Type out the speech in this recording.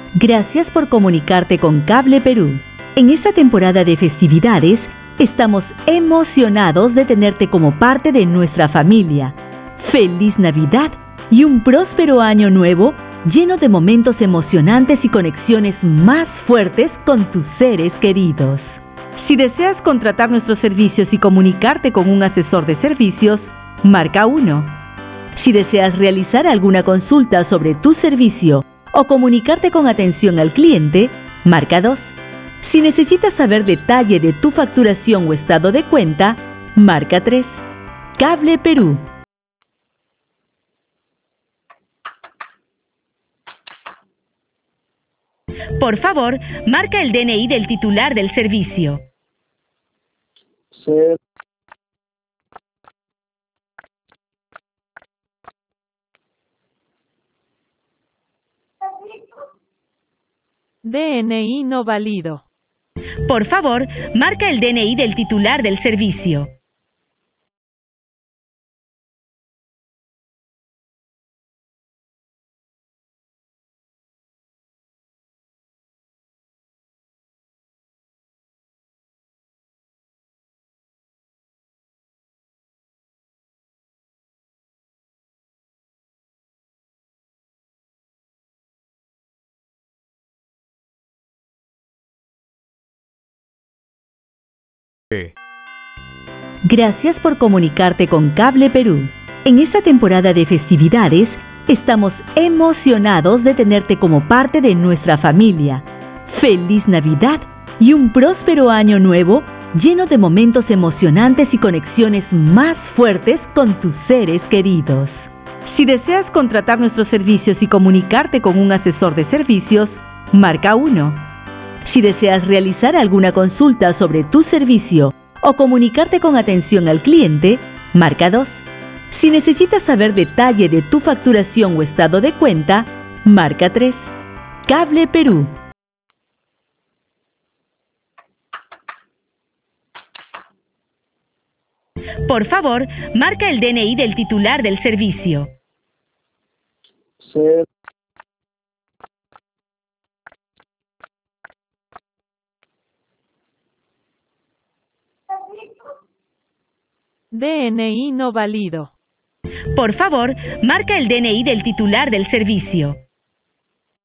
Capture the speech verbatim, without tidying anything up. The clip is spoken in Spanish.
Gracias por comunicarte con Cable Perú. En esta temporada de festividades, estamos emocionados de tenerte como parte de nuestra familia. ¡Feliz Navidad y un próspero año nuevo lleno de momentos emocionantes y conexiones más fuertes con tus seres queridos! Si deseas contratar nuestros servicios y comunicarte con un asesor de servicios, marca uno. Si deseas realizar alguna consulta sobre tu servicio o comunicarte con atención al cliente, marca dos. Si necesitas saber detalle de tu facturación o estado de cuenta, marca tres. Cable Perú. Por favor, marca el D N I del titular del servicio. Sí. D N I no válido. Por favor, marca el D N I del titular del servicio. Gracias por comunicarte con Cable Perú. En esta temporada de festividades, estamos emocionados de tenerte como parte de nuestra familia. ¡Feliz Navidad y un próspero año nuevo lleno de momentos emocionantes y conexiones más fuertes con tus seres queridos! Si deseas contratar nuestros servicios y comunicarte con un asesor de servicios, marca uno. Si deseas realizar alguna consulta sobre tu servicio o comunicarte con atención al cliente, marca dos. Si necesitas saber detalle de tu facturación o estado de cuenta, marca tres. Cable Perú. Por favor, marca el D N I del titular del servicio. Sí. D N I no válido. Por favor, marca el D N I del titular del servicio.